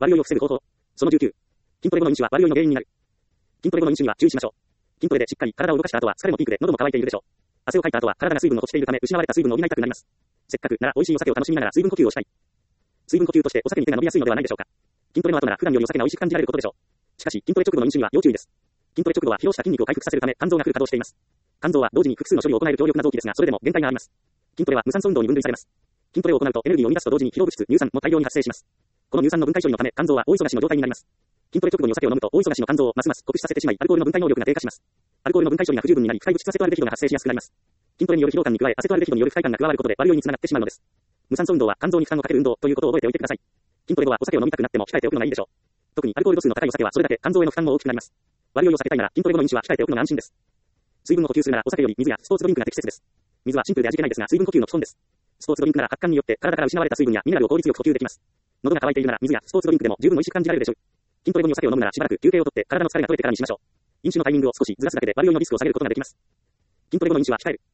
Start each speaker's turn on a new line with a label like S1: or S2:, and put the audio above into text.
S1: 悪酔いを防ぐ方法。その19。筋トレ後の飲酒は悪酔いの原因になる。筋トレ後の飲酒には注意しましょう。筋トレでしっかり体を動かした後は疲れもピークで喉も乾いているでしょう。汗をかいた後は体が水分を落ちているため失われた水分を補いたくなります。せっかくなら美味しいお酒を楽しみながら水分補給をしたい。水分補給としてお酒に手が伸びやすいのではないでしょうか。筋トレの後なら普段よりお酒が美味しく感じられることでしょう。しかし筋トレ直後の飲酒には要注意です。筋トレ直後は疲労した筋肉を回復させるため肝臓がフル稼働しています。肝臓は同時に複数の処理を行える強力な臓器ですが、それでも限界があります。筋トレは無酸素運動に分類されます。筋トレを行うとエネルギーを生み出すと同時に疲労物質、乳酸も大量に発生します。この乳酸の分解処理のため肝臓は大忙しの状態になります。筋トレ直後にお酒を飲むと大忙しの肝臓をますます酷使させてしまい、アルコールの分解能力が低下します。アルコールの分解処理が不十分になり、不快物質アセトアルデヒドが発生しやすくなります。筋トレによる疲労感に加え、アセトアルデヒドによる不快感が加わることで悪酔いにつながってしまうのです。無酸素運動は肝臓に負担をかける運動ということを覚えておいてください。筋トレ後はお酒を飲みたくなっても控えておくのがいいでしょう。特にアルコール度数の高いお酒はそれだけ肝臓への負担も大きくなります。悪酔いを避けたいなら筋トレ後の飲酒は控えておくのが安心です。水分を補給するならお酒より水やスポーツドリンクが適切です。水はシンプルで味気ないですが水分補給の基本です。スポーツドリンクなら発汗によって体から失われた水分やミネラルを効率よく補給できます。喉が渇いているなら水やスポーツドリンクでも十分美味しく感じられるでしょう。筋トレ後にお酒を飲むならしばらく休憩をとって体の疲れが取れてからにしましょう。飲酒のタイミングを少しずらすだけで悪酔いのリスクを下げることができます。筋トレ後の飲酒は控える。